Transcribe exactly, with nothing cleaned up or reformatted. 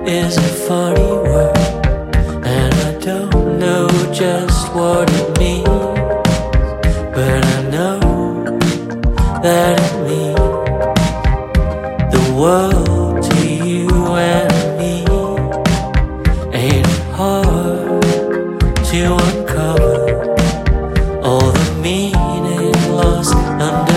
is a funny word, and I don't know just what it means, but I know that it means the world to you and me. Ain't it hard to uncover all the meaning lost under